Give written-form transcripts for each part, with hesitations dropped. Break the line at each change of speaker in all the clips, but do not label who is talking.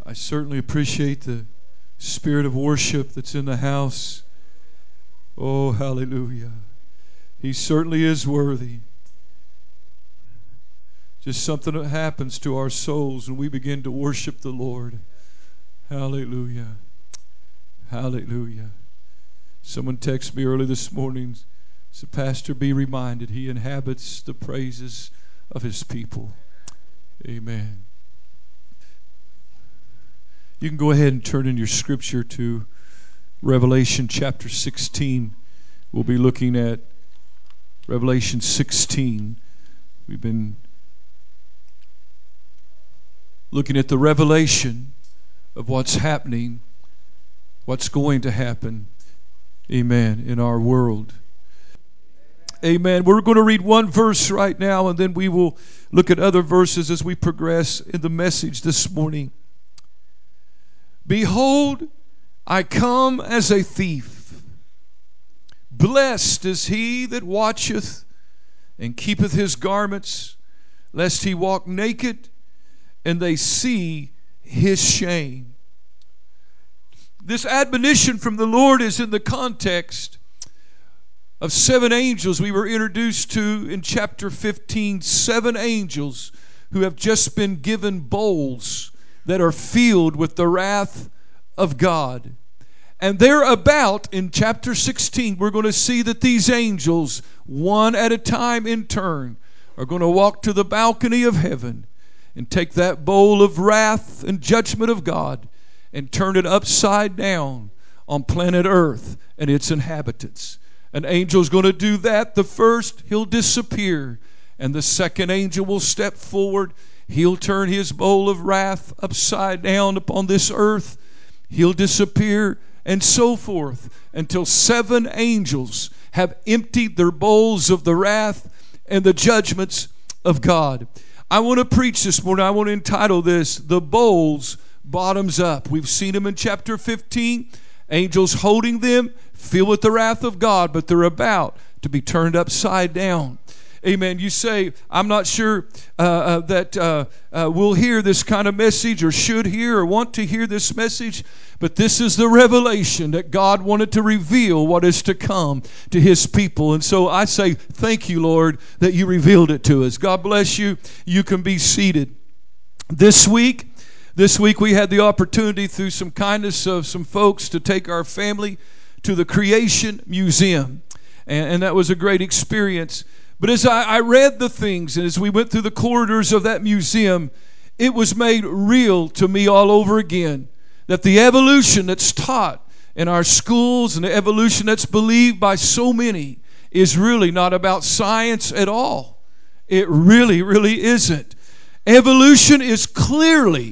I certainly appreciate the spirit of worship that's in the house. Oh, hallelujah. He certainly is worthy. Just something that happens to our souls when we begin to worship the Lord. Hallelujah. Hallelujah. Someone texted me early this morning. Said, Pastor, be reminded he inhabits the praises of his people. Amen. You can go ahead and turn in your scripture to Revelation chapter 16. We'll be looking at Revelation 16. We've been looking at the revelation of what's happening, what's going to happen, amen, in our world. Amen. We're going to read one verse right now, and then we will look at other verses as we progress in the message this morning. Behold, I come as a thief. Blessed is he that watcheth and keepeth his garments, lest he walk naked and they see his shame. This admonition from the Lord is in the context of 7 angels we were introduced to in chapter 15. 7 angels who have just been given bowls that are filled with the wrath of God. And they're about, in chapter 16, we're going to see that these angels, one at a time in turn, are going to walk to the balcony of heaven and take that bowl of wrath and judgment of God and turn it upside down on planet Earth and its inhabitants. An angel's going to do that. The first, he'll disappear. And the second angel will step forward. He'll turn his bowl of wrath upside down upon this earth. He'll disappear, and so forth, until 7 angels have emptied their bowls of the wrath and the judgments of God. I want to preach this morning. I want to entitle this, The Bowls Bottoms Up. We've seen them in chapter 15. Angels holding them, filled with the wrath of God, but they're about to be turned upside down. Amen. You say, I'm not sure that we'll hear this kind of message or should hear or want to hear this message, but this is the revelation that God wanted to reveal what is to come to His people. And so I say, thank you, Lord, that you revealed it to us. God bless you. You can be seated. This week we had the opportunity through some kindness of some folks to take our family to the Creation Museum. And that was a great experience. But as I read the things and as we went through the corridors of that museum, it was made real to me all over again that the evolution that's taught in our schools and the evolution that's believed by so many is really not about science at all. It really, really isn't. Evolution is clearly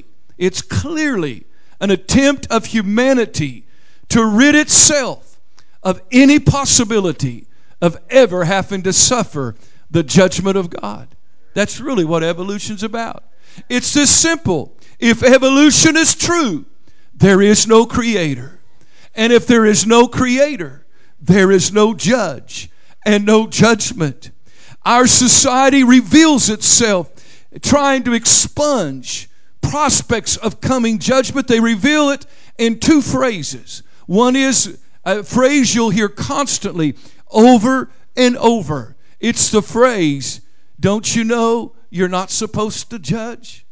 an attempt of humanity to rid itself of any possibility of ever having to suffer the judgment of God. That's really what evolution's about. It's this simple. If evolution is true, there is no creator. And if there is no creator, there is no judge and no judgment. Our society reveals itself trying to expunge prospects of coming judgment. They reveal it in 2 phrases. One is a phrase you'll hear constantly over and over. It's the phrase, don't you know you're not supposed to judge?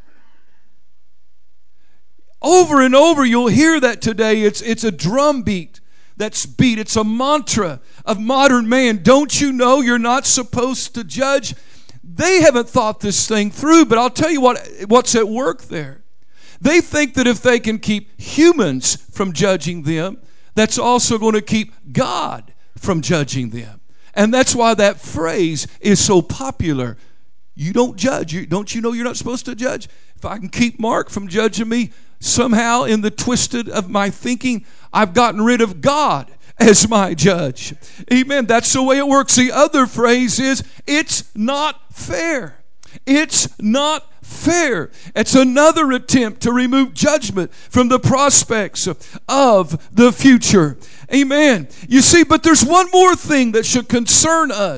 Over and over you'll hear that today. It's a drum beat that's beat. It's a mantra of modern man. Don't you know you're not supposed to judge? They haven't thought this thing through, but I'll tell you what's at work there. They think that if they can keep humans from judging them, that's also going to keep God from judging them. And that's why that phrase is so popular. You don't judge. Don't you know you're not supposed to judge? If I can keep Mark from judging me, somehow in the twisted of my thinking, I've gotten rid of God as my judge. Amen. That's the way it works. The other phrase is, it's not fair. It's not fair. It's another attempt to remove judgment from the prospects of the future. Amen. You see, but there's one more thing that should concern us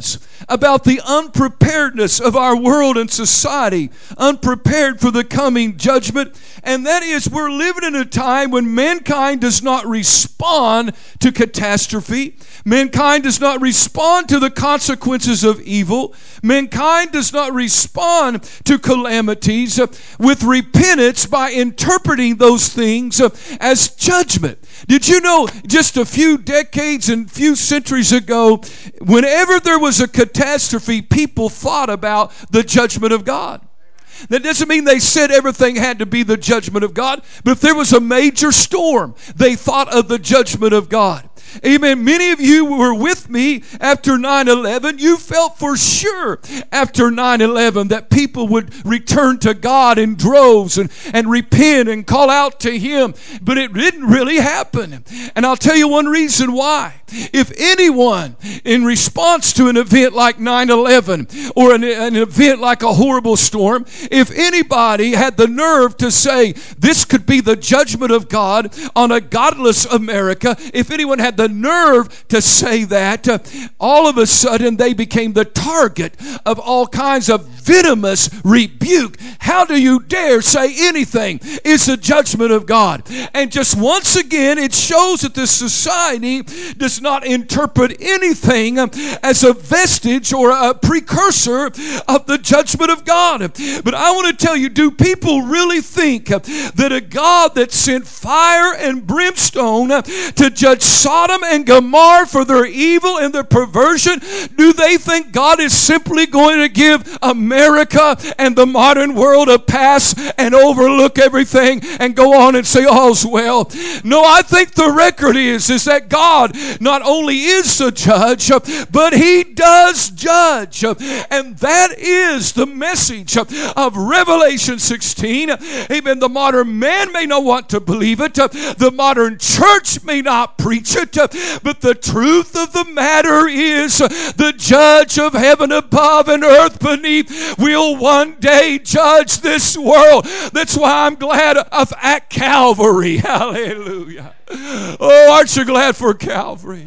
about the unpreparedness of our world and society, unprepared for the coming judgment. And that is, we're living in a time when mankind does not respond to catastrophe. Mankind does not respond to the consequences of evil. Mankind does not respond to calamities with repentance by interpreting those things as judgment. Did you know just a few decades and few centuries ago, whenever there was a catastrophe, people thought about the judgment of God? That doesn't mean they said everything had to be the judgment of God, but if there was a major storm, they thought of the judgment of God. Amen. Many of you were with me after 9/11. You felt for sure after 9/11 that people would return to God in droves and repent and call out to Him. But it didn't really happen. And I'll tell you one reason why. If anyone, in response to an event like 9/11 or an event like a horrible storm, if anybody had the nerve to say this could be the judgment of God on a godless America, if anyone had the nerve to say that, all of a sudden they became the target of all kinds of venomous rebuke. How do you dare say anything is the judgment of God? And just once again, it shows that this society does not interpret anything as a vestige or a precursor of the judgment of God. But I want to tell you, do people really think that a God that sent fire and brimstone to judge Sodom and Gomorrah for their evil and their perversion, do they think God is simply going to give America and the modern world a pass and overlook everything and go on and say all's well? No, I think the record is that God not only is the judge, but He does judge. And that is the message of Revelation 16. Amen. The modern man may not want to believe it. The modern church may not preach it. But the truth of the matter is the judge of heaven above and earth beneath will one day judge this world. That's why I'm glad at Calvary. Hallelujah. Oh, aren't you glad for Calvary?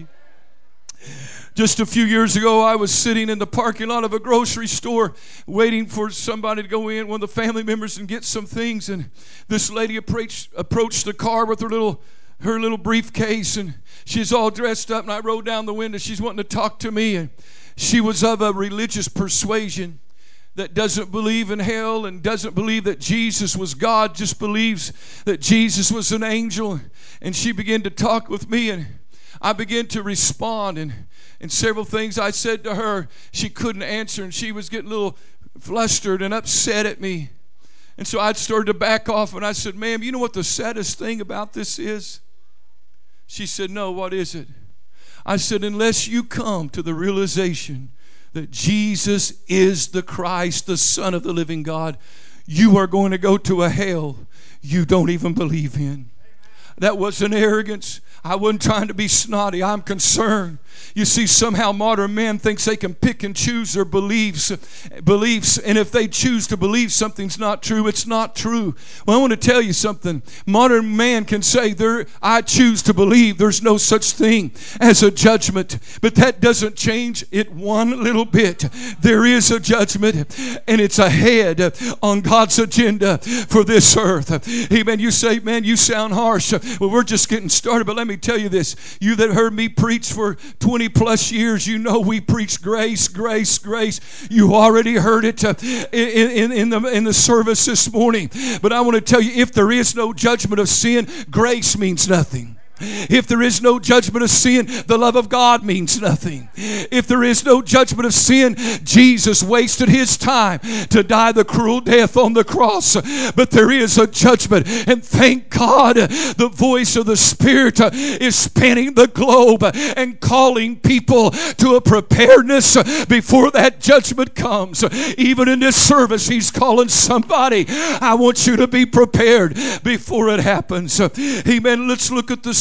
Just a few years ago, I was sitting in the parking lot of a grocery store waiting for somebody to go in, one of the family members, and get some things. And this lady approached the car with her little briefcase, and she's all dressed up. And I rolled down the window. She's wanting to talk to me. And she was of a religious persuasion that doesn't believe in hell and doesn't believe that Jesus was God, just believes that Jesus was an angel. And she began to talk with me, and I began to respond, and several things I said to her, she couldn't answer, and she was getting a little flustered and upset at me. And so I started to back off, and I said, ma'am, you know what the saddest thing about this is? She said, no, what is it? I said, unless you come to the realization that Jesus is the Christ, the Son of the living God, you are going to go to a hell you don't even believe in. That wasn't arrogance. I wasn't trying to be snotty. I'm concerned. You see, somehow modern man thinks they can pick and choose their beliefs, and if they choose to believe something's not true, it's not true. Well, I want to tell you something. Modern man can say, I choose to believe there's no such thing as a judgment, but that doesn't change it one little bit. There is a judgment, and it's ahead on God's agenda for this earth. Amen. You say, man, you sound harsh. Well, we're just getting started, but let me tell you this. You that heard me preach for 20 plus years, you know we preach grace, grace, grace. You already heard it in the service this morning. But I want to tell you, if there is no judgment of sin, grace means nothing. If there is no judgment of sin, the love of God means nothing. If there is no judgment of sin, Jesus wasted His time to die the cruel death on the cross. But there is a judgment, and thank God the voice of the Spirit is spanning the globe and calling people to a preparedness before that judgment comes. Even in this service, He's calling somebody. I want you to be prepared before it happens. Amen. Let's look at the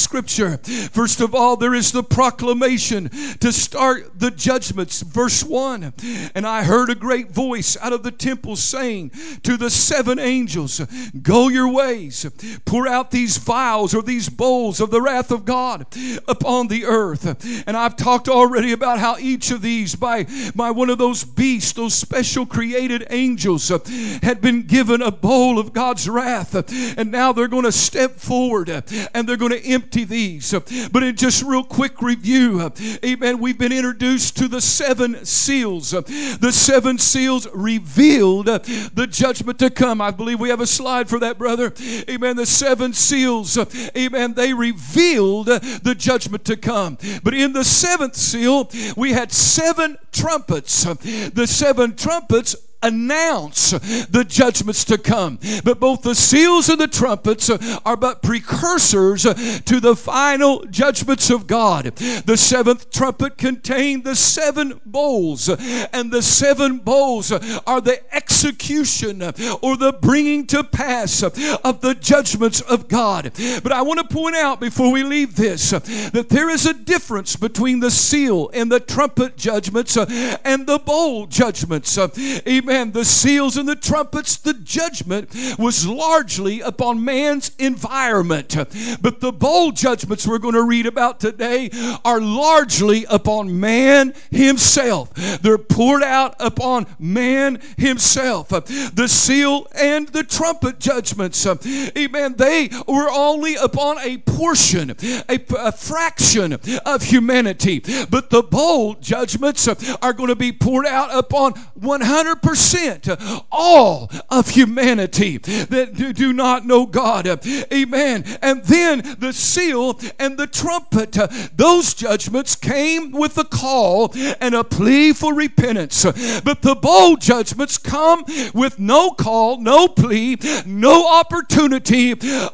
Scripture. First of all, there is the proclamation to start the judgments. Verse 1, and I heard a great voice out of the temple saying to the seven angels, go your ways, pour out these vials or these bowls of the wrath of God upon the earth. And I've talked already about how each of these by one of those beasts, those special created angels, had been given a bowl of God's wrath. And now they're going to step forward and they're going to empty these. But in just real quick review, amen, we've been introduced to the seven seals. The seven seals revealed the judgment to come. I believe we have a slide for that, brother. Amen. The seven seals, amen, they revealed the judgment to come. But in the seventh seal, we had seven trumpets. The seven trumpets announce the judgments to come. But both the seals and the trumpets are but precursors to the final judgments of God. The seventh trumpet contained the seven bowls, and the seven bowls are the execution or the bringing to pass of the judgments of God. But I want to point out before we leave this that there is a difference between the seal and the trumpet judgments and the bowl judgments. Amen. The seals and the trumpets, the judgment was largely upon man's environment. But the bowl judgments we're going to read about today are largely upon man himself. They're poured out upon man himself. The seal and the trumpet judgments, amen, they were only upon a portion, a fraction of humanity. But the bowl judgments are going to be poured out upon 100% all of humanity that do not know God. Amen. And then the seal and the trumpet, those judgments came with a call and a plea for repentance. But the bowl judgments come with no call, no plea, no opportunity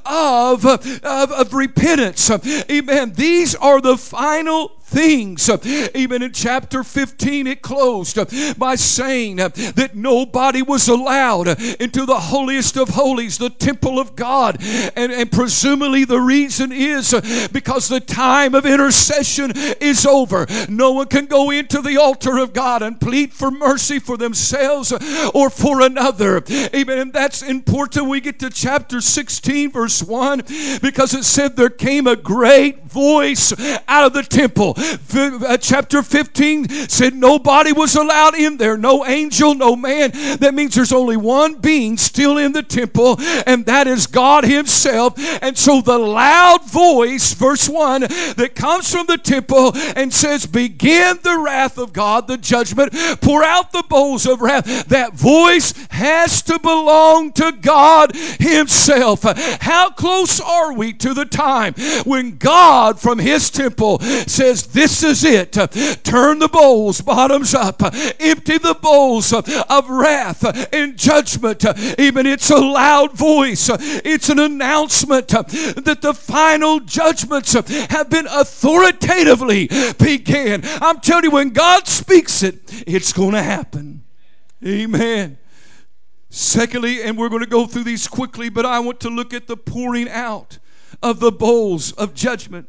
of repentance. Amen. These are the final things. Even in chapter 15, it closed by saying that nobody was allowed into the holiest of holies, the temple of God. And presumably the reason is because the time of intercession is over. No one can go into the altar of God and plead for mercy for themselves or for another. Amen. And that's important. We get to chapter 16, verse 1, because it said there came a great voice out of the temple. Chapter 15 said nobody was allowed in there, no angel, no man. That means there's only one being still in the temple, and that is God himself. And so the loud voice, verse 1, that comes from the temple and says, begin the wrath of God, the judgment, pour out the bowls of wrath. That voice has to belong to God himself. How close are we to the time when God from his temple says, this is it. Turn the bowls bottoms up. Empty the bowls of wrath and judgment. Even it's a loud voice. It's an announcement that the final judgments have been authoritatively began. I'm telling you, when God speaks it, it's going to happen. Amen. Secondly, and we're going to go through these quickly, but I want to look at the pouring out of the bowls of judgment.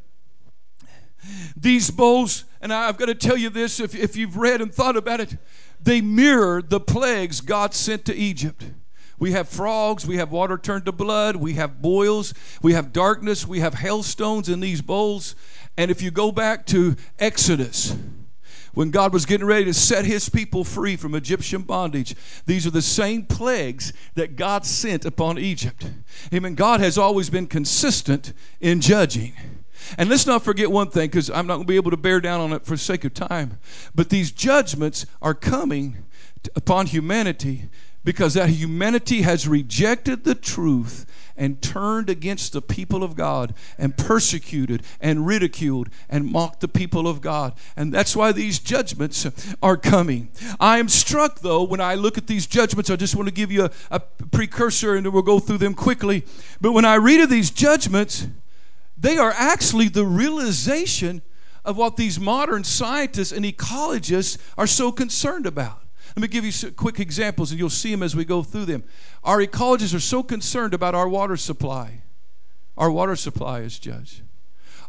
These bowls, and I've got to tell you this, if you've read and thought about it, they mirror the plagues God sent to Egypt. We have frogs, we have water turned to blood, we have boils, we have darkness, we have hailstones in these bowls. And if you go back to Exodus, when God was getting ready to set his people free from Egyptian bondage, these are the same plagues that God sent upon Egypt. Amen. God has always been consistent in judging. And let's not forget one thing, because I'm not going to be able to bear down on it for sake of time. But these judgments are coming upon humanity because that humanity has rejected the truth and turned against the people of God and persecuted and ridiculed and mocked the people of God. And that's why these judgments are coming. I am struck, though, when I look at these judgments. I just want to give you a precursor, and then we'll go through them quickly. But when I read of these judgments, they are actually the realization of what these modern scientists and ecologists are so concerned about. Let me give you some quick examples, and you'll see them as we go through them. Our ecologists are so concerned about our water supply. Our water supply is judged.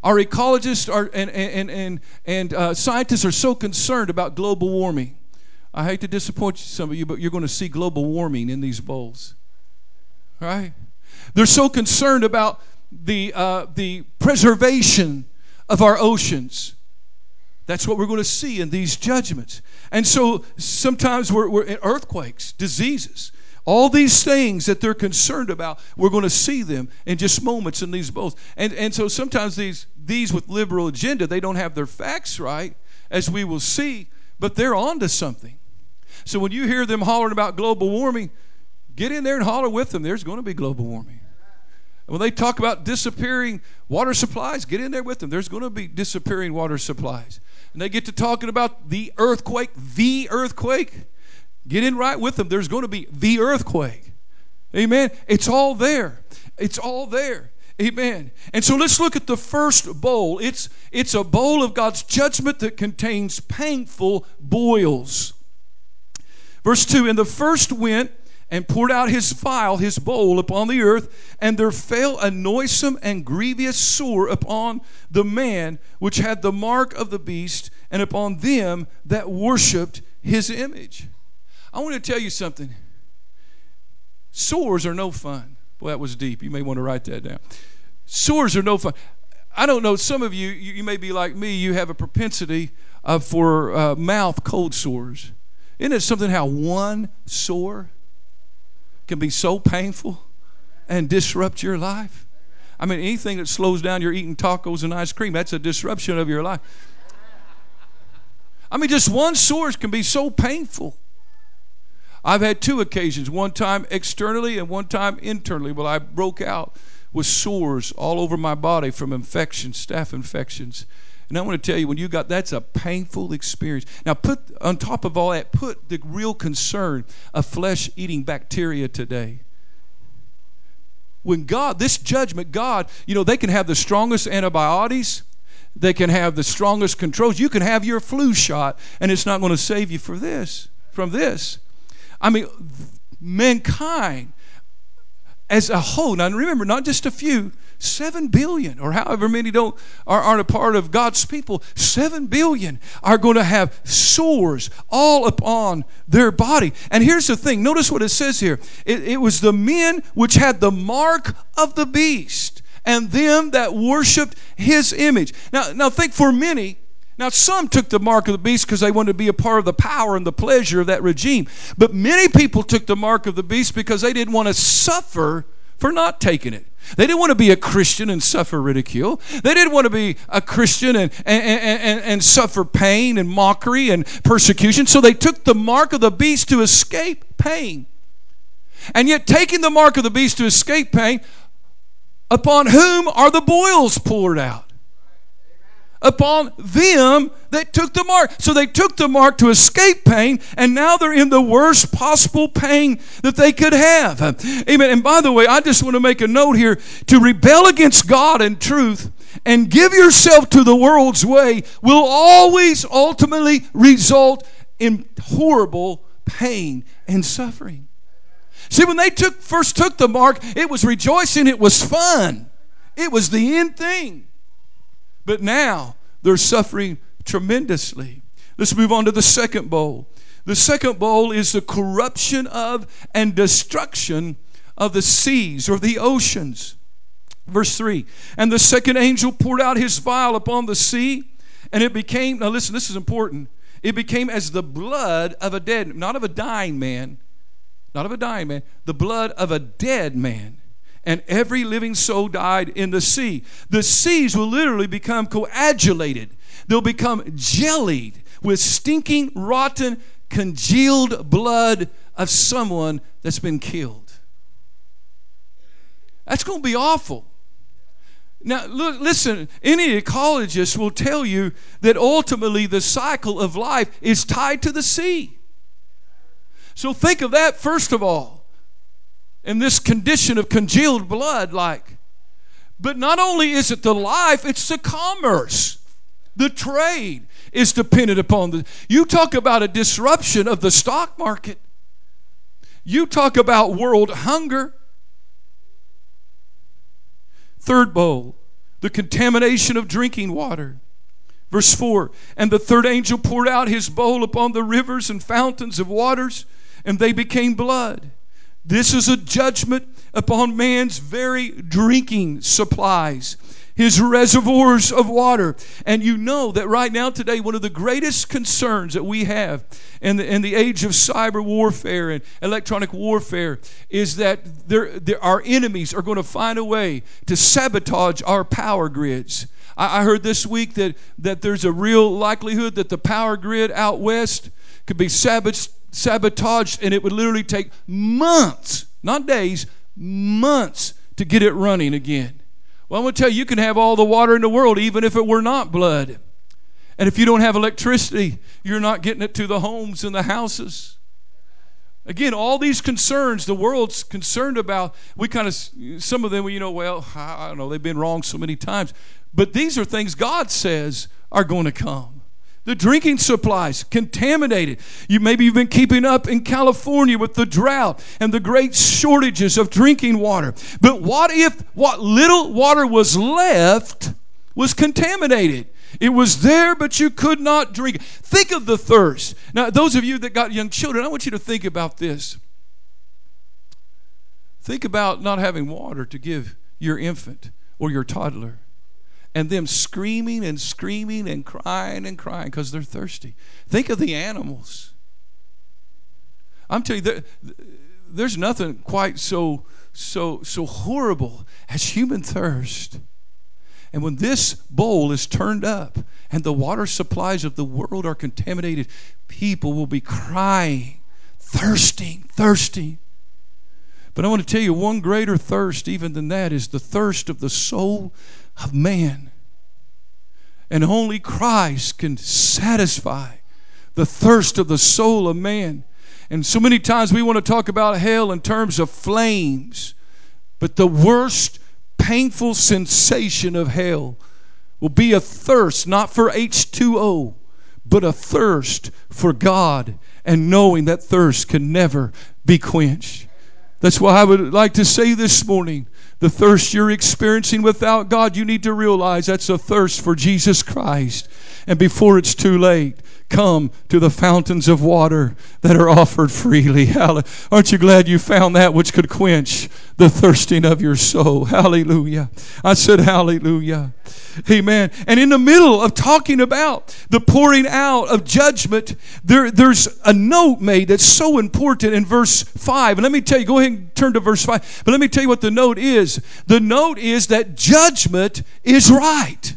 Our ecologists and scientists are so concerned about global warming. I hate to disappoint some of you, but you're going to see global warming in these bowls. Right? They're so concerned about the preservation of our oceans. That's what we're going to see in these judgments. And so sometimes we're in earthquakes, diseases, all these things that they're concerned about, we're going to see them in just moments in these bowls. And so sometimes these with liberal agenda, they don't have their facts right, as we will see, but they're onto something. So when you hear them hollering about global warming, get in there and holler with them. There's going to be global warming. When they talk about disappearing water supplies, get in there with them. There's going to be disappearing water supplies. And they get to talking about the earthquake, get in right with them. There's going to be the earthquake. Amen. It's all there. It's all there. Amen. And so let's look at the first bowl. It's a bowl of God's judgment that contains painful boils. Verse 2, and the first went and poured out his vial, his bowl, upon the earth, and there fell a noisome and grievous sore upon the man which had the mark of the beast, and upon them that worshipped his image. I want to tell you something. Sores are no fun. Boy, that was deep. You may want to write that down. Sores are no fun. I don't know, some of you may be like me, you have a propensity for mouth cold sores. Isn't it something how one sore can be so painful and disrupt your life? I mean, anything that slows down your eating tacos and ice cream, that's a disruption of your life. I mean, just one sore can be so painful. I've had two occasions, one time externally and one time internally, where I broke out with sores all over my body from infections, staph infections. And I want to tell you, when you got, that's a painful experience. Now, put on top of all that, put the real concern of flesh-eating bacteria today. When God, this judgment, God, they can have the strongest antibiotics. They can have the strongest controls. You can have your flu shot, and it's not going to save you from this. I mean, mankind as a whole, now remember, not just a few, 7 billion, or however many aren't a part of God's people, 7 billion are going to have sores all upon their body. And here's the thing. Notice what it says here. It was the men which had the mark of the beast, and them that worshipped his image. Now think, for many, now some took the mark of the beast because they wanted to be a part of the power and the pleasure of that regime. But many people took the mark of the beast because they didn't want to suffer for not taking it. They didn't want to be a Christian and suffer ridicule. They didn't want to be a Christian and suffer pain and mockery and persecution. So they took the mark of the beast to escape pain. And yet, taking the mark of the beast to escape pain, upon whom are the boils poured out? Upon them that took the mark. So they took the mark to escape pain, and now they're in the worst possible pain that they could have. Amen. And by the way, I just want to make a note here. To rebel against God and truth and give yourself to the world's way will always ultimately result in horrible pain and suffering. See, when they first took the mark, it was rejoicing, it was fun. It was the end thing. But now they're suffering tremendously. Let's move on to the second bowl. The second bowl is the corruption of and destruction of the seas or the oceans. Verse 3, and the second angel poured out his vial upon the sea, and it became, now listen, this is important, it became as the blood of a dead, not of a dying man, the blood of a dead man. And every living soul died in the sea. The seas will literally become coagulated. They'll become jellied with stinking, rotten, congealed blood of someone that's been killed. That's going to be awful. Now, look, listen, any ecologist will tell you that ultimately the cycle of life is tied to the sea. So think of that first of all. In this condition of congealed blood, but not only is it the life, it's the commerce. The trade is dependent upon the. You talk about a disruption of the stock market. You talk about world hunger. Third bowl, the contamination of drinking water. Verse 4, and the third angel poured out his bowl upon the rivers and fountains of waters, and they became blood. This is a judgment upon man's very drinking supplies, his reservoirs of water. And you know that right now today, one of the greatest concerns that we have in the age of cyber warfare and electronic warfare is that our enemies are going to find a way to sabotage our power grids. I heard this week that there's a real likelihood that the power grid out west could be sabotaged, and it would literally take months, not days, months to get it running again. Well, I'm going to tell you, you can have all the water in the world even if it were not blood. And if you don't have electricity, you're not getting it to the homes and the houses. Again, all these concerns the world's concerned about, we kind of, some of them, well, I don't know, they've been wrong so many times. But these are things God says are going to come. The drinking supplies, contaminated. Maybe you've been keeping up in California with the drought and the great shortages of drinking water. But what if what little water was left was contaminated? It was there, but you could not drink it. Think of the thirst. Now, those of you that got young children, I want you to think about this. Think about not having water to give your infant or your toddler, and them screaming and screaming and crying because they're thirsty. Think of the animals. I'm telling you, there's nothing quite so horrible as human thirst. And when this bowl is turned up and the water supplies of the world are contaminated, people will be crying, thirsting. But I want to tell you, one greater thirst even than that is the thirst of the soul of man. And only Christ can satisfy the thirst of the soul of man. And so many times we want to talk about hell in terms of flames, but the worst painful sensation of hell will be a thirst, not for H2O, but a thirst for God, and knowing that thirst can never be quenched. That's why I would like to say this morning, the thirst you're experiencing without God, you need to realize that's a thirst for Jesus Christ. And before it's too late, come to the fountains of water that are offered freely. Aren't you glad you found that which could quench the thirsting of your soul? Hallelujah. I said hallelujah. Amen. And in the middle of talking about the pouring out of judgment, there's a note made that's so important in verse 5. And let me tell you, go ahead and turn to verse 5. But let me tell you what the note is. The note is that judgment is right.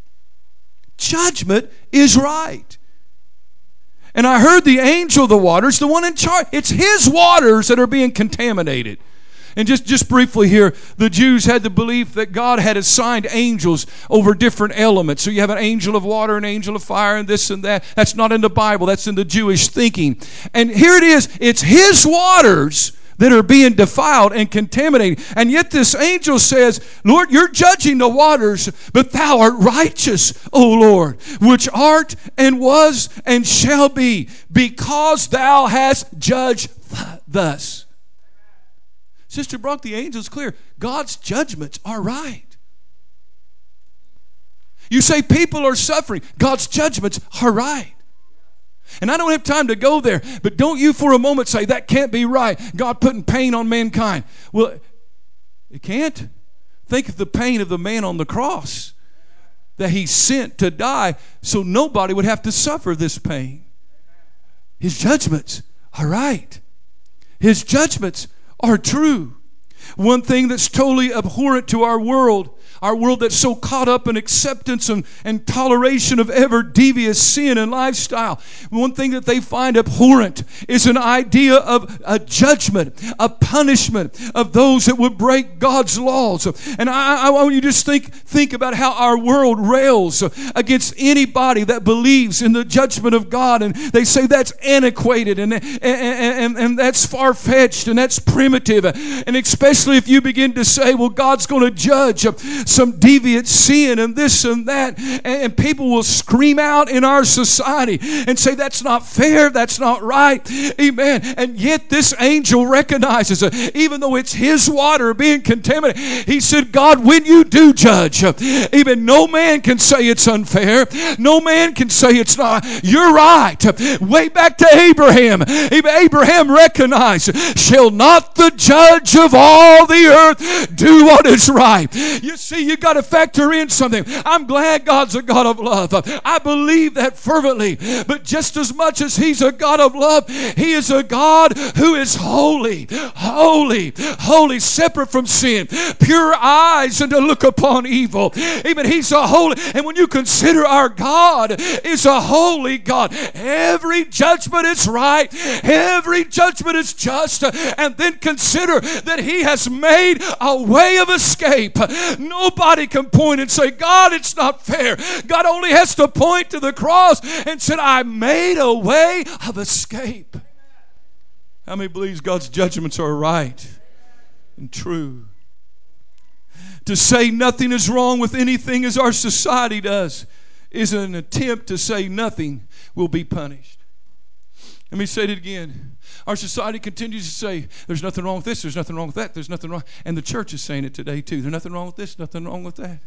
Judgment is right. And I heard the angel of the waters, the one in charge. It's his waters that are being contaminated. And just briefly here, the Jews had the belief that God had assigned angels over different elements. So you have an angel of water, an angel of fire, and this and that. That's not in the Bible. That's in the Jewish thinking. And here it is. It's his waters that are being defiled and contaminated. And yet this angel says, Lord, you're judging the waters, but thou art righteous, O Lord, which art and was and shall be, because thou hast judged thus. Sister Brock, the angel's clear. God's judgments are right. You say people are suffering. God's judgments are right. And I don't have time to go there, but don't you for a moment say that can't be right. God putting pain on mankind. Well, it can't. Think of the pain of the man on the cross that he sent to die so nobody would have to suffer this pain. His judgments are right. His judgments are true. One thing that's totally abhorrent to our world that's so caught up in acceptance and toleration of ever devious sin and lifestyle. One thing that they find abhorrent is an idea of a judgment, a punishment of those that would break God's laws. And I want you to just think about how our world rails against anybody that believes in the judgment of God. And they say that's antiquated and that's far-fetched and that's primitive. And especially if you begin to say, well, God's going to judge some deviant sin and this and that. And people will scream out in our society and say, that's not fair, that's not right. Amen. And yet this angel recognizes it. Even though it's his water being contaminated, he said, God, when you do judge, even no man can say it's unfair. No man can say it's not. You're right. Way back to Abraham. Abraham recognized, shall not the judge of all the earth do what is right? You see, you got to factor in something. I'm glad God's a God of love. I believe that fervently. But just as much as he's a God of love, he is a God who is holy, holy, holy, separate from sin, pure eyes and to look upon evil. Even he's a holy, and when you consider our God is a holy God, every judgment is right, every judgment is just, and then consider that he has made a way of escape. Nobody can point and say, God, it's not fair. God only has to point to the cross and said, I made a way of escape. How many believes God's judgments are right and true? To say nothing is wrong with anything as our society does is an attempt to say nothing will be punished. Let me say it again. Our society continues to say, there's nothing wrong with this, there's nothing wrong with that, there's nothing wrong. And the church is saying it today too. There's nothing wrong with this, nothing wrong with that.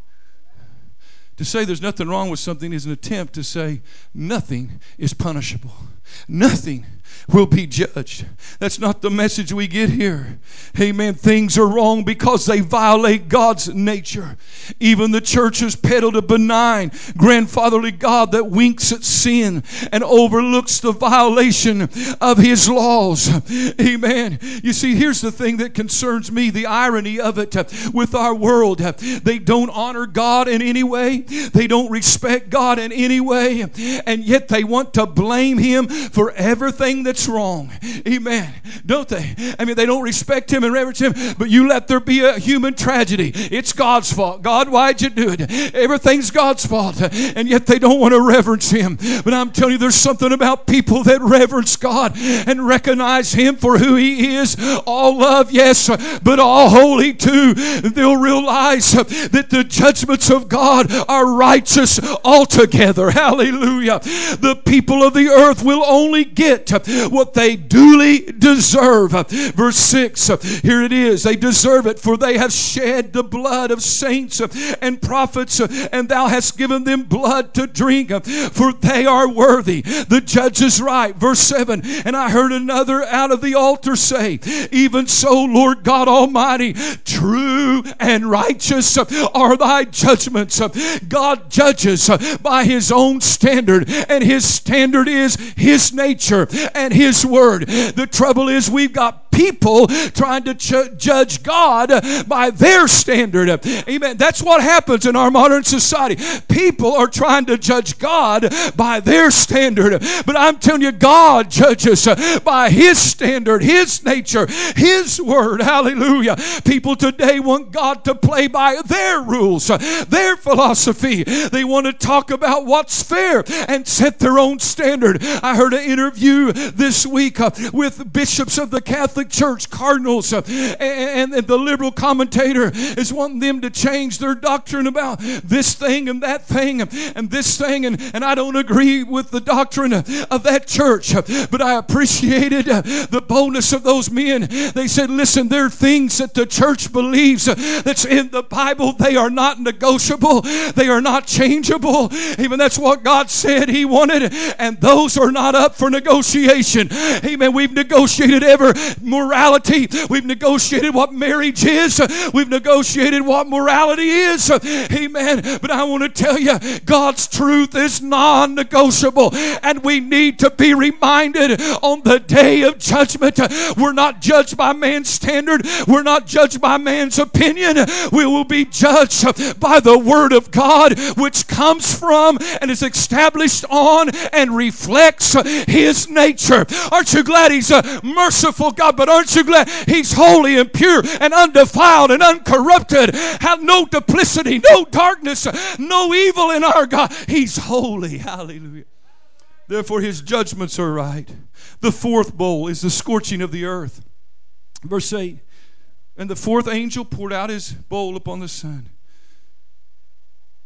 To say there's nothing wrong with something is an attempt to say nothing is punishable. Nothing will be judged. That's not the message we get here. Amen. Things are wrong because they violate God's nature. Even the church has peddled a benign, grandfatherly God that winks at sin and overlooks the violation of his laws. Amen. You see, here's the thing that concerns me, the irony of it with our world. They don't honor God in any way. They don't respect God in any way. And yet they want to blame him for everything that's wrong. Amen. Don't they? I mean, they don't respect him and reverence him, but you let there be a human tragedy. It's God's fault. God, why'd you do it? Everything's God's fault. And yet they don't want to reverence him. But I'm telling you, there's something about people that reverence God and recognize him for who he is. All love, yes, but all holy too. They'll realize that the judgments of God are righteous altogether. Hallelujah. The people of the earth will only get what they duly deserve. Verse 6, here it is. They deserve it, for they have shed the blood of saints and prophets, and thou hast given them blood to drink, for they are worthy. The judge is right. Verse 7, and I heard another out of the altar say, even so, Lord God Almighty, true and righteous are thy judgments. God judges by his own standard, and his standard is his nature and his word. The trouble is we've got people trying to judge God by their standard. Amen. That's what happens in our modern society. People are trying to judge God by their standard. But I'm telling you, God judges by his standard, his nature, his word. Hallelujah. People today want God to play by their rules, their philosophy. They want to talk about what's fair and set their own standard. I heard an interview this week with bishops of the Catholic Church, cardinals, and the liberal commentator is wanting them to change their doctrine about this thing and that thing and this thing, and I don't agree with the doctrine of that church, but I appreciated the boldness of those men. They said, listen, there are things that the church believes that's in the Bible. They are not negotiable. They are not changeable. Even that's what God said he wanted, and those are not up for negotiation. Amen. We've negotiated every morality. We've negotiated what marriage is. We've negotiated what morality is. Amen. But I want to tell you, God's truth is non-negotiable, and we need to be reminded on the day of judgment. We're not judged by man's standard. We're not judged by man's opinion. We will be judged by the Word of God, which comes from and is established on and reflects his nature. Aren't you glad he's a merciful God? But aren't you glad he's holy and pure and undefiled and uncorrupted? Have no duplicity, no darkness, no evil in our God. He's holy. Hallelujah. Therefore his judgments are right. The fourth bowl is the scorching of the earth. Verse 8, and the fourth angel poured out his bowl upon the sun,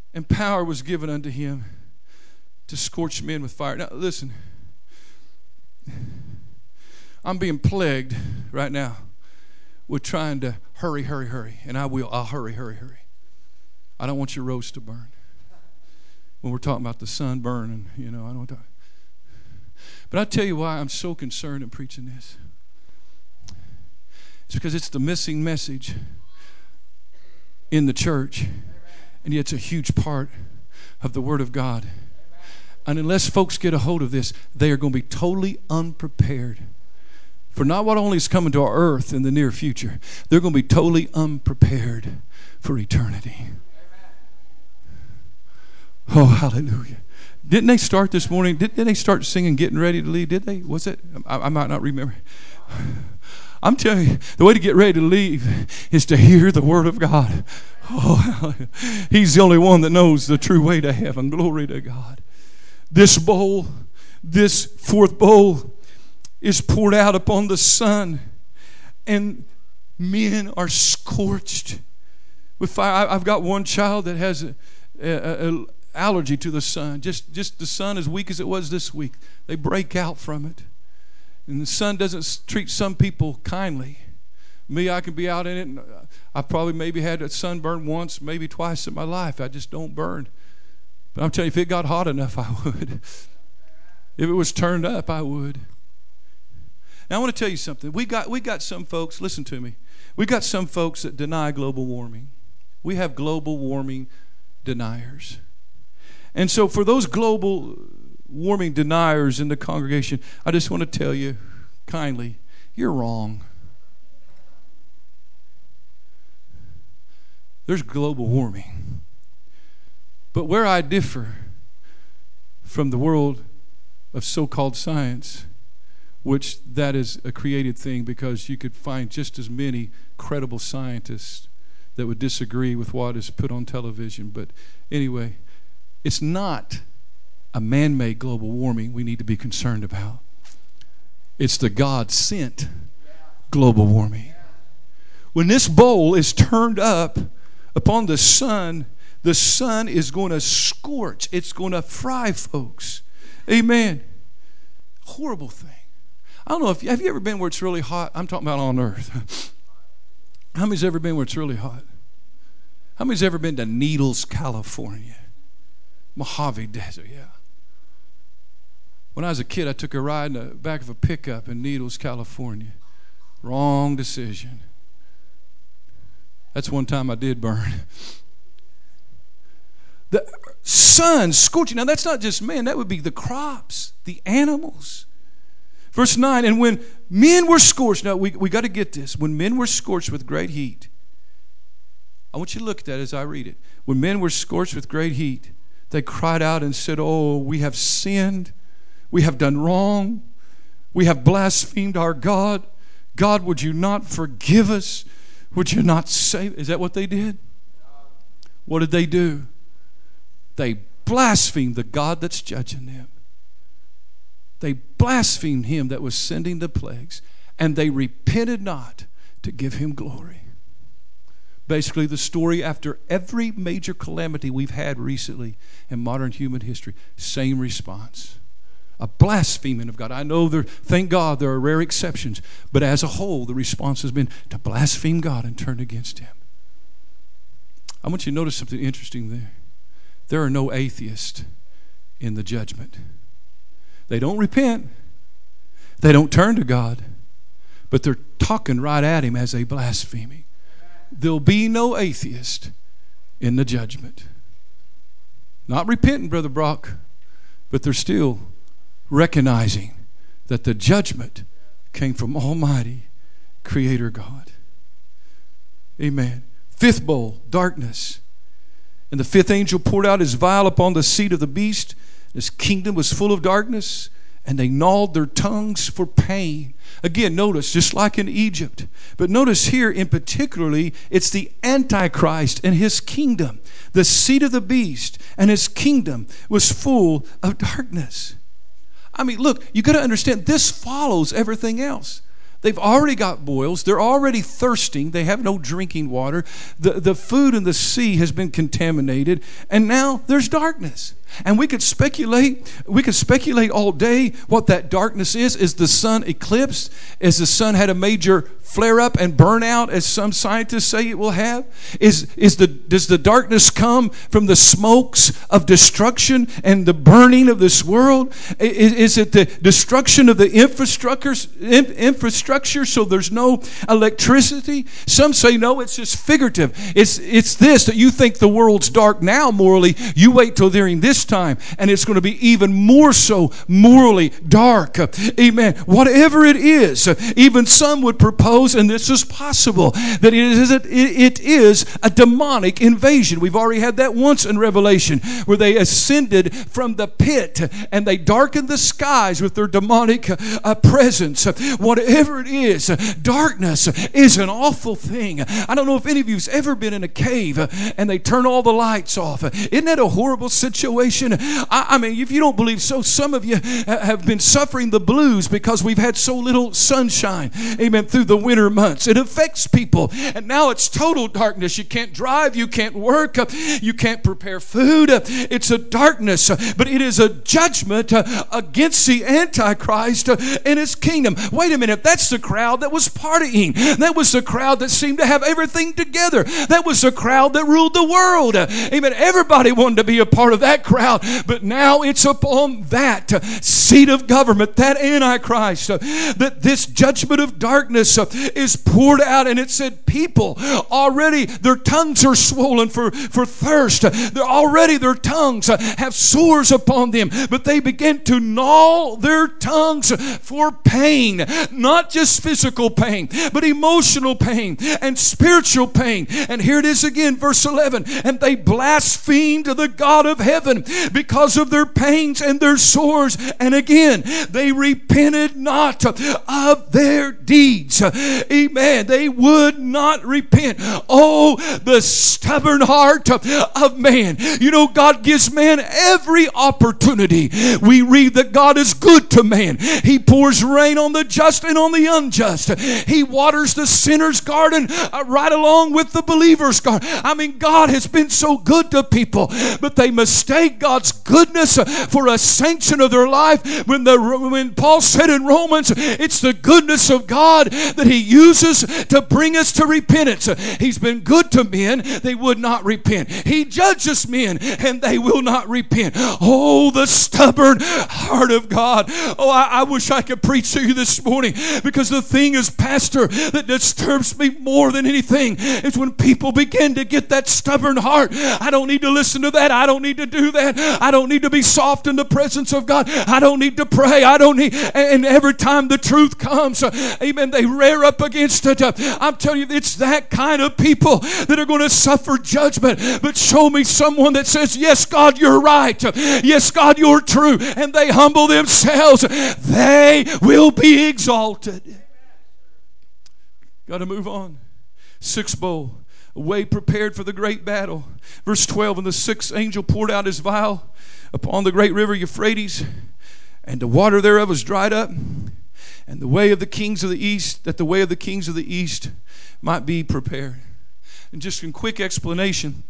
and power was given unto him to scorch men with fire. Now, listen. I'm being plagued right now with trying to hurry. And I'll hurry. I don't want your roast to burn. When we're talking about the sun burning, I don't want to. But I tell you why I'm so concerned in preaching this. It's because it's the missing message in the church. And yet it's a huge part of the Word of God. And unless folks get a hold of this, they are going to be totally unprepared for not what only is coming to our earth in the near future. They're going to be totally unprepared for eternity. Oh, hallelujah. Didn't they start this morning? Didn't they start singing Getting Ready to Leave? Did they? Was it? I might not remember. I'm telling you, the way to get ready to leave is to hear the Word of God. Oh, hallelujah. He's the only one that knows the true way to heaven. Glory to God. This bowl, this fourth bowl, is poured out upon the sun, and men are scorched with fire. I've got one child that has an allergy to the sun. Just the sun, as weak as it was this week, they break out from it. And the sun doesn't treat some people kindly. Me, I can be out in it, and I probably maybe had a sunburn once, maybe twice in my life. I just don't burn. But I'm telling you, if it got hot enough, I would. If it was turned up, I would. Now, I want to tell you something. We got some folks, listen to me. We got some folks that deny global warming. We have global warming deniers. And so for those global warming deniers in the congregation, I just want to tell you kindly, you're wrong. There's global warming. But where I differ from the world of so-called science, which that is a created thing, because you could find just as many credible scientists that would disagree with what is put on television. But anyway, it's not a man-made global warming we need to be concerned about. It's the God-sent global warming. When this bowl is turned up upon the sun is going to scorch. It's going to fry folks. Amen. Horrible thing. I don't know if have you ever been where it's really hot? I'm talking about on earth. How many's ever been where it's really hot? How many's ever been to Needles, California? Mojave Desert, yeah. When I was a kid, I took a ride in the back of a pickup in Needles, California. Wrong decision. That's one time I did burn. The sun scorching. Now, that's not just men. That would be the crops, the animals. Verse 9, and when men were scorched. Now, we got to get this. When men were scorched with great heat. I want you to look at that as I read it. When men were scorched with great heat, they cried out and said, oh, we have sinned. We have done wrong. We have blasphemed our God. God, would you not forgive us? Would you not save? Is that what they did? What did they do? They blasphemed the God that's judging them. They blasphemed him that was sending the plagues. And they repented not to give him glory. Basically, the story after every major calamity we've had recently in modern human history, same response. A blaspheming of God. I know thank God there are rare exceptions, but as a whole, the response has been to blaspheme God and turn against him. I want you to notice something interesting there. There are no atheists in the judgment. They don't repent. They don't turn to God, but they're talking right at him as they blaspheme. There'll be no atheist in the judgment. Not repenting, Brother Brock, but they're still recognizing that the judgment came from Almighty Creator God. Amen. Fifth bowl, darkness. And the fifth angel poured out his vial upon the seat of the beast. His kingdom was full of darkness, and they gnawed their tongues for pain. Again, notice, just like in Egypt. But notice here in particularly, it's the Antichrist and his kingdom. The seat of the beast and his kingdom was full of darkness. I mean, look, you got to understand, this follows everything else. They've already got boils. They're already thirsting. They have no drinking water. The food in the sea has been contaminated. And now there's darkness. And we could speculate all day what that darkness is. Is the sun eclipsed? Is the sun had a major flare up and burnout, as some scientists say it will have? Does the darkness come from the smokes of destruction and the burning of this world? Is it the destruction of the infrastructure so there's no electricity? Some say no, it's just figurative. It's this, that you think the world's dark now morally. You wait till during this time and it's going to be even more so morally dark. Amen. Whatever it is, even some would propose, and this is possible, that it is a demonic invasion. We've already had that once in Revelation, where they ascended from the pit and they darkened the skies with their demonic presence. Whatever it is, darkness is an awful thing. I don't know if any of you's ever been in a cave and they turn all the lights off. Isn't that a horrible situation? I mean, if you don't believe so, some of you have been suffering the blues because we've had so little sunshine, amen, through the winter months. It affects people, and now it's total darkness. You can't drive, you can't work, you can't prepare food. It's a darkness, but it is a judgment against the Antichrist and his kingdom. Wait a minute, that's the crowd that was partying. That was the crowd that seemed to have everything together. That was the crowd that ruled the world. Amen. Everybody wanted to be a part of that crowd, but now it's upon that seat of government, that Antichrist, that this judgment of darkness is poured out. And it said people already, their tongues are swollen for thirst. Their tongues have sores upon them, but they begin to gnaw their tongues for pain. Not just physical pain, but emotional pain and spiritual pain. And here it is again, verse 11. And they blasphemed the God of heaven because of their pains and their sores. And again, they repented not of their deeds. Amen. They would not repent. Oh, the stubborn heart of man. You know, God gives man every opportunity. We read that God is good to man. He pours rain on the just and on the unjust. He waters the sinner's garden right along with the believer's garden. I mean, God has been so good to people, but they mistake God's goodness for a sanction of their life. When Paul said in Romans, it's the goodness of God that He uses to bring us to repentance. He's been good to men, they would not repent. He judges men, and they will not repent. Oh, the stubborn heart of God. Oh, I wish I could preach to you this morning, because the thing is, Pastor, that disturbs me more than anything is when people begin to get that stubborn heart. I don't need to listen to that. I don't need to do that. I don't need to be soft in the presence of God. I don't need to pray. I don't need, and every time the truth comes, amen, they rear up against it. I'm telling you, it's that kind of people that are going to suffer judgment. But show me someone that says, yes, God, you're right. Yes, God, you're true. And they humble themselves. They will be exalted. Got to move on. Sixth bowl, a way prepared for the great battle. Verse 12, and the sixth angel poured out his vial upon the great river Euphrates, and the water thereof was dried up, and the way of the kings of the east, that the way of the kings of the east might be prepared. And just in quick explanation,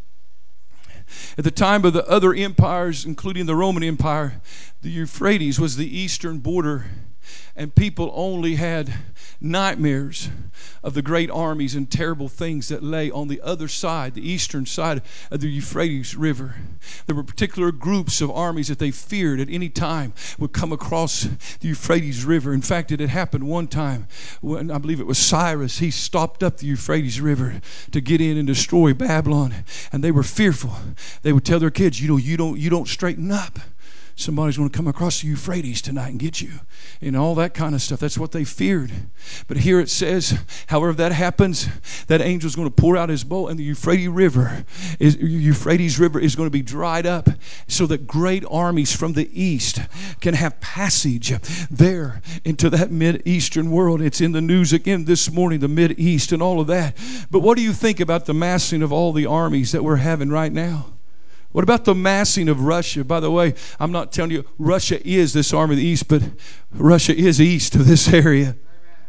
at the time of the other empires, including the Roman Empire, the Euphrates was the eastern border, and people only had nightmares of the great armies and terrible things that lay on the other side, the eastern side of the Euphrates River. There were particular groups of armies that they feared at any time would come across the Euphrates River. In fact, it had happened one time when, I believe it was Cyrus, he stopped up the Euphrates River to get in and destroy Babylon, and they were fearful. They would tell their kids, you don't straighten up, somebody's going to come across the Euphrates tonight and get you, and all that kind of stuff. That's what they feared. But here it says, however that happens, that angel's going to pour out his bowl, and the Euphrates River is going to be dried up, so that great armies from the east can have passage there into that mid-eastern world. It's in the news again this morning, the Mid-East and all of that. But what do you think about the massing of all the armies that we're having right now? What about the massing of Russia? By the way, I'm not telling you Russia is this army of the east, but Russia is east of this area.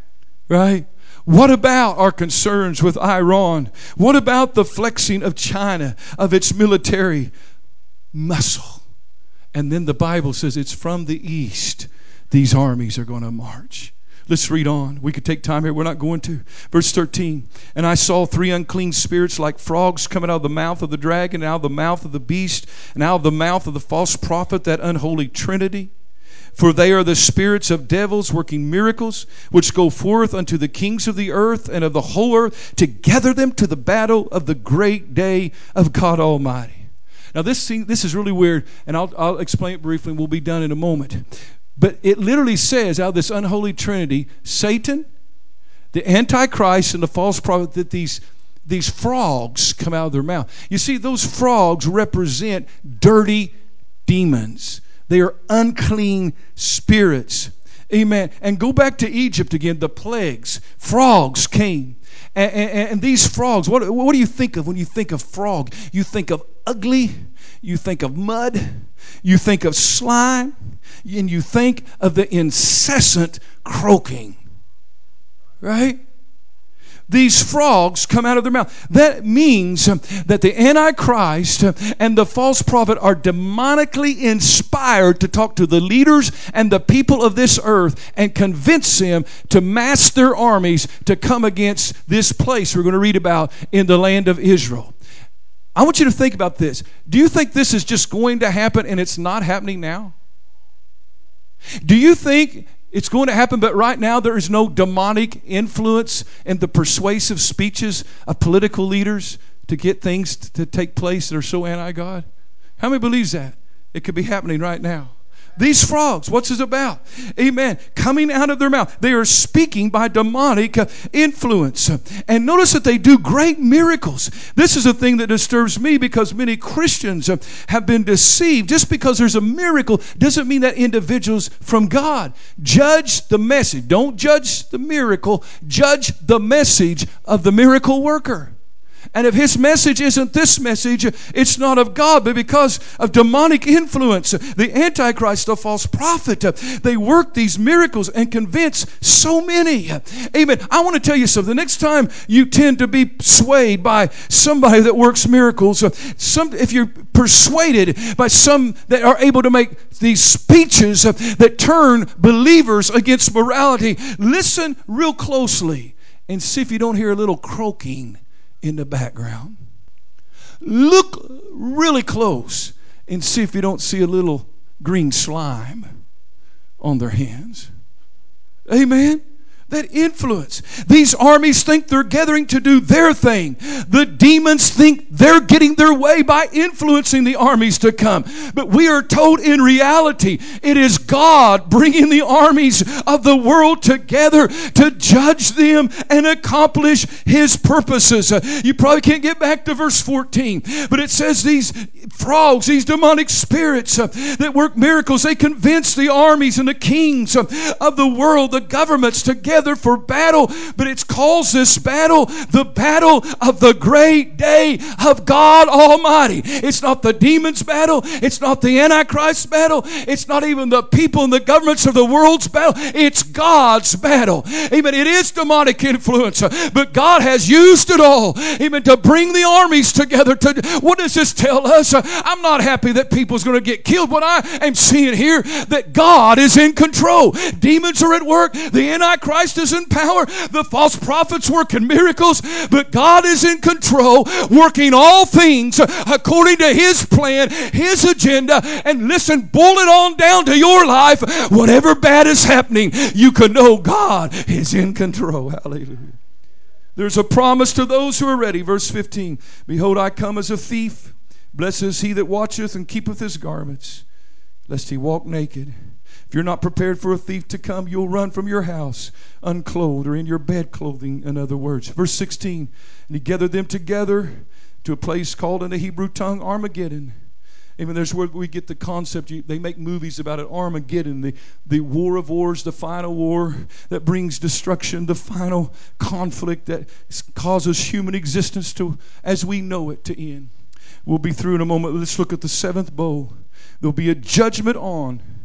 Right? What about our concerns with Iran? What about the flexing of China, of its military muscle? And then the Bible says it's from the east these armies are going to march. Let's read on. We could take time here. We're not going to. Verse 13. And I saw 3 unclean spirits like frogs coming out of the mouth of the dragon, and out of the mouth of the beast, and out of the mouth of the false prophet, that unholy trinity. For they are the spirits of devils working miracles, which go forth unto the kings of the earth and of the whole earth, to gather them to the battle of the great day of God Almighty. Now this is really weird, and I'll explain it briefly, and we'll be done in a moment. But it literally says, out of this unholy trinity, Satan, the Antichrist, and the false prophet, that these frogs come out of their mouth. You see, those frogs represent dirty demons. They are unclean spirits. Amen. And go back to Egypt again, the plagues. Frogs came. And these frogs, what do you think of when you think of frog? You think of ugly. You think of mud. You think of slime. And you think of the incessant croaking. Right? These frogs come out of their mouth. That means that the Antichrist and the false prophet are demonically inspired to talk to the leaders and the people of this earth and convince them to mass their armies to come against this place we're going to read about in the land of Israel. I want you to think about this. Do you think this is just going to happen and it's not happening now? Do you think it's going to happen, but right now there is no demonic influence in the persuasive speeches of political leaders to get things to take place that are so anti-God? How many believes that? It could be happening right now. These frogs, what's this about? Amen. Coming out of their mouth. They are speaking by demonic influence. And notice that they do great miracles. This is a thing that disturbs me because many Christians have been deceived. Just because there's a miracle doesn't mean that individual's from God. Judge the message. Don't judge the miracle. Judge the message of the miracle worker. And if his message isn't this message, it's not of God, but because of demonic influence. The Antichrist, the false prophet, they work these miracles and convince so many. Amen. I want to tell you something. The next time you tend to be swayed by somebody that works miracles, if you're persuaded by some that are able to make these speeches that turn believers against morality, listen real closely and see if you don't hear a little croaking in the background. Look really close and see if you don't see a little green slime on their hands. Amen. That influence. These armies think they're gathering to do their thing. The demons think they're getting their way by influencing the armies to come. But we are told in reality, it is God bringing the armies of the world together to judge them and accomplish His purposes. You probably can't get back to verse 14, but it says these frogs, these demonic spirits that work miracles, they convince the armies and the kings of the world, the governments together for battle, but it calls this battle the battle of the great day of God Almighty. It's not the demons' battle. It's not the Antichrist's battle. It's not even the people and the governments of the world's battle. It's God's battle. Amen. It is demonic influence, but God has used it all, amen, to bring the armies together. What does this tell us? I'm not happy that people's going to get killed. What I am seeing here, that God is in control. Demons are at work. The Antichrist is in power. The false prophets working miracles, but God is in control, working all things according to His plan, His agenda. And listen, boil it on down to your life. Whatever bad is happening, you can know God is in control. Hallelujah. There's a promise to those who are ready. Verse 15, behold, I come as a thief. Blessed is he that watcheth and keepeth his garments, lest he walk naked. If you're not prepared for a thief to come, you'll run from your house unclothed, or in your bed clothing, in other words. Verse 16, and he gathered them together to a place called in the Hebrew tongue Armageddon. Even there's where we get the concept. They make movies about it. Armageddon, the war of wars, the final war that brings destruction, the final conflict that causes human existence to, as we know it, to end. We'll be through in a moment. Let's look at the seventh bowl. There'll be a judgment on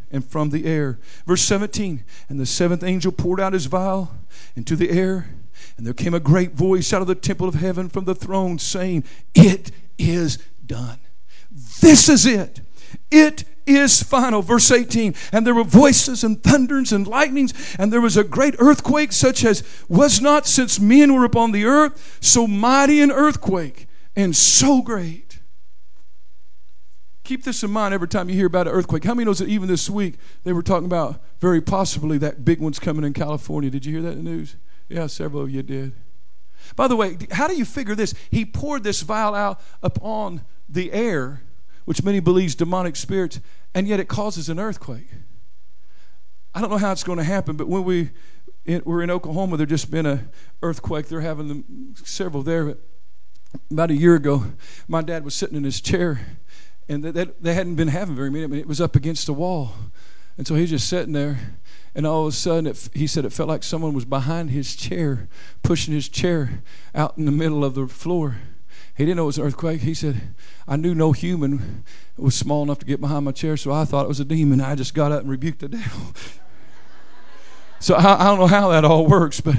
and from the air. Verse 17, and the seventh angel poured out his vial into the air, and there came a great voice out of the temple of heaven from the throne saying, it is done. This is it. It is final. Verse 18, and there were voices and thunders and lightnings, and there was a great earthquake such as was not since men were upon the earth, so mighty an earthquake and so great. Keep this in mind every time you hear about an earthquake. How many knows that even this week they were talking about very possibly that big one's coming in California? Did you hear that in the news? Yeah, several of you did. By the way, how do you figure this? He poured this vial out upon the air, which many believe is demonic spirits, and yet it causes an earthquake. I don't know how it's going to happen, but when we're in Oklahoma, there's just been an earthquake. They're having several there. About a year ago, my dad was sitting in his chair, and they hadn't been having very many. I mean, it was up against the wall. And so he's just sitting there, and all of a sudden, he said it felt like someone was behind his chair, pushing his chair out in the middle of the floor. He didn't know it was an earthquake. He said, I knew no human was small enough to get behind my chair, so I thought it was a demon. I just got up and rebuked the devil. So I don't know how that all works, but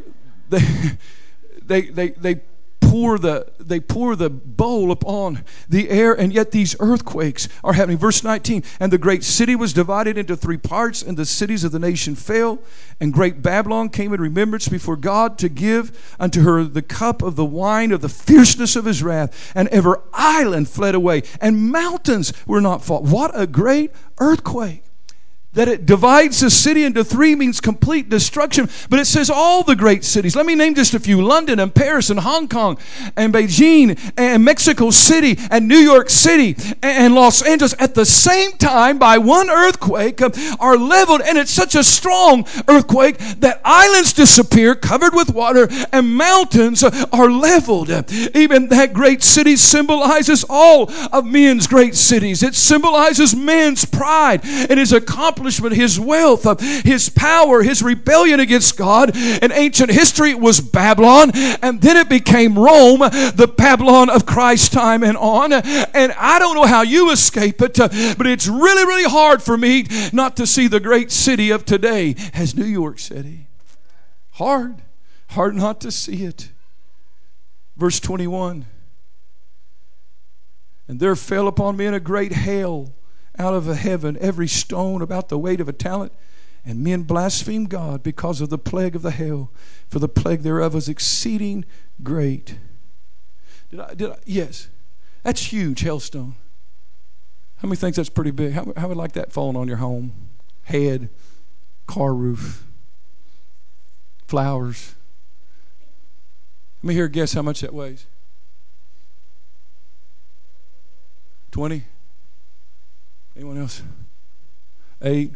they pour the bowl upon the air, and yet these earthquakes are happening. Verse 19, and the great city was divided into three parts, and the cities of the nation fell, and great Babylon came in remembrance before God to give unto her the cup of the wine of the fierceness of his wrath, and every island fled away, and mountains were not fought. What a great earthquake! That it divides the city into three means complete destruction. But it says all the great cities. Let me name just a few. London and Paris and Hong Kong and Beijing and Mexico City and New York City and Los Angeles at the same time by one earthquake are leveled. And it's such a strong earthquake that islands disappear covered with water and mountains are leveled. Even that great city symbolizes all of men's great cities. It symbolizes man's pride and his accomplishment, his wealth, his power, his rebellion against God. In ancient history, it was Babylon, and then it became Rome, the Babylon of Christ's time and on. And I don't know how you escape it, but it's really, really hard for me not to see the great city of today as New York City. Hard not to see it. Verse 21, and there fell upon men a great hail out of heaven, every stone about the weight of a talent. And men blasphemed God because of the plague of the hail, for the plague thereof was exceeding great. Yes, that's huge, hailstone. How many thinks that's pretty big? How would like that falling on your home, head, car roof, flowers? Let me hear a guess how much that weighs. 20? Anyone else? 8?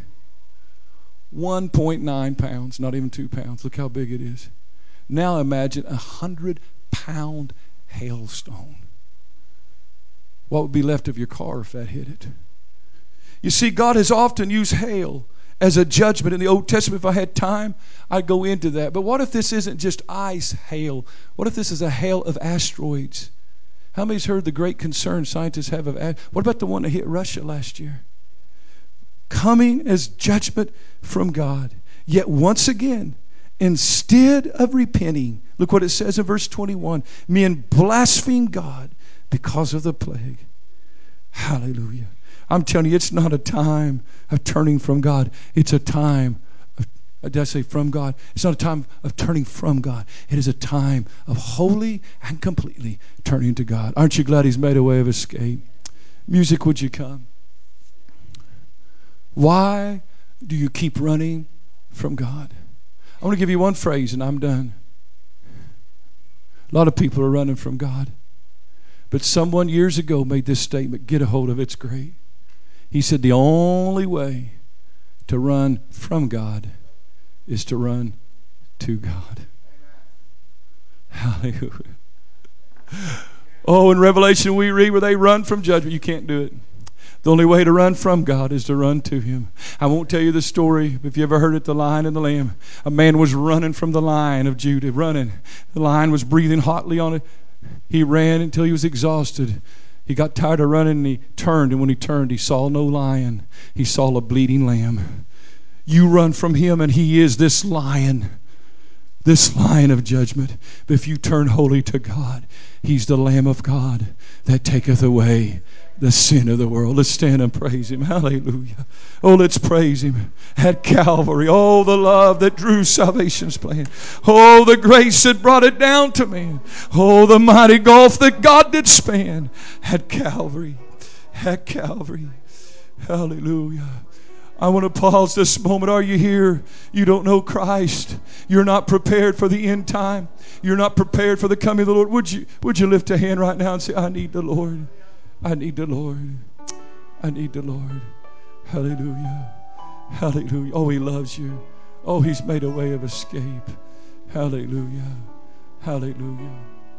1.9 pounds, not even 2 pounds. Look how big it is. Now imagine 100-pound hailstone. What would be left of your car if that hit it? You see, God has often used hail as a judgment in the Old Testament. If I had time, I'd go into that. But what if this isn't just ice hail? What if this is a hail of asteroids? How many's heard the great concern scientists have of what about the one that hit Russia last year? Coming as judgment from God. Yet once again, instead of repenting, look what it says in verse 21, men blaspheme God because of the plague. Hallelujah. I'm telling you, it's not a time of turning from God. It's a time did I say from God? It's not a time of turning from God. It is a time of wholly and completely turning to God. Aren't you glad He's made a way of escape? Music, would you come? Why do you keep running from God? I want to give you one phrase and I'm done. A lot of people are running from God. But someone years ago made this statement. Get a hold of it. It's great. He said the only way to run from God is to run to God. Hallelujah. Oh, in Revelation we read where they run from judgment. You can't do it. The only way to run from God is to run to Him. I won't tell you the story, but if you ever heard it, the lion and the lamb. A man was running from the Lion of Judah, running. The lion was breathing hotly on it. He ran until he was exhausted. He got tired of running and he turned. And when he turned, he saw no lion. He saw a bleeding lamb. You run from him and he is this lion of judgment. But if you turn wholly to God, he's the Lamb of God that taketh away the sin of the world. Let's stand and praise him. Hallelujah. Oh, let's praise him at Calvary. Oh, the love that drew salvation's plan. Oh, the grace that brought it down to man. Oh, the mighty gulf that God did span at Calvary. At Calvary. Hallelujah. I want to pause this moment. Are you here? You don't know Christ. You're not prepared for the end time. You're not prepared for the coming of the Lord. Would you lift a hand right now and say, I need the Lord. I need the Lord. I need the Lord. Hallelujah. Hallelujah. Oh, he loves you. Oh, he's made a way of escape. Hallelujah. Hallelujah.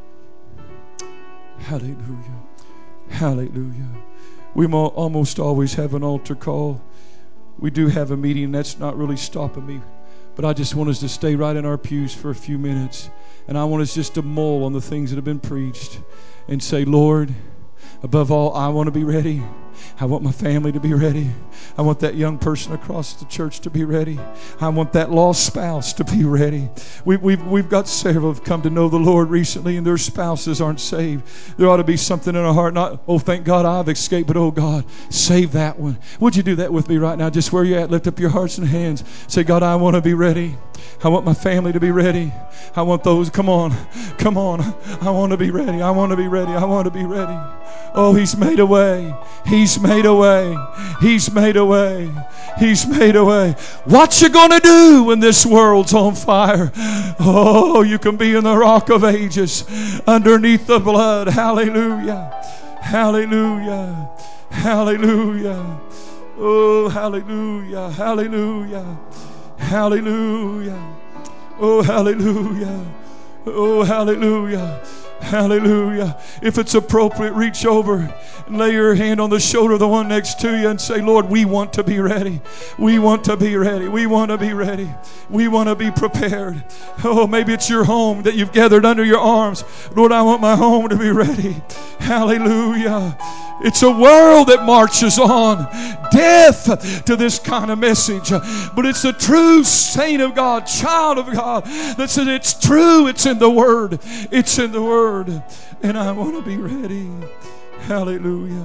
Hallelujah. Hallelujah. We almost always have an altar call. We do have a meeting. That's not really stopping me. But I just want us to stay right in our pews for a few minutes. And I want us just to mull on the things that have been preached and say, Lord, above all, I want to be ready. I want my family to be ready. I want that young person across the church to be ready. I want that lost spouse to be ready. We've got several who have come to know the Lord recently and their spouses aren't saved. There ought to be something in our heart. Not, oh, thank God I've escaped, but oh God, save that one. Would you do that with me right now? Just where you're at, lift up your hearts and hands. Say, God, I want to be ready. I want my family to be ready. I want those, come on. I want to be ready. I want to be ready. I want to be ready. Oh, he's made a way. He's made a way. He's made a way. He's made a way. What you gonna do when this world's on fire? Oh, you can be in the rock of ages underneath the blood. Hallelujah. Hallelujah. Hallelujah. Oh, hallelujah. Hallelujah. Hallelujah. Oh, hallelujah. Oh, hallelujah. Hallelujah. If it's appropriate, reach over and lay your hand on the shoulder of the one next to you and say, Lord, we want to be ready. We want to be ready. We want to be ready. We want to be prepared. Oh, maybe it's your home that you've gathered under your arms. Lord, I want my home to be ready. Hallelujah. It's a world that marches on, deaf to this kind of message. But it's a true saint of God, child of God, that says it's true, it's in the Word. It's in the Word. And I want to be ready. Hallelujah.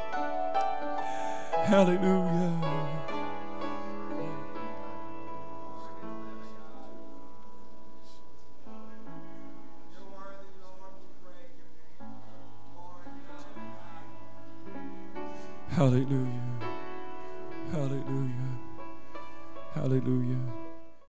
Hallelujah. Hallelujah. Hallelujah. Hallelujah.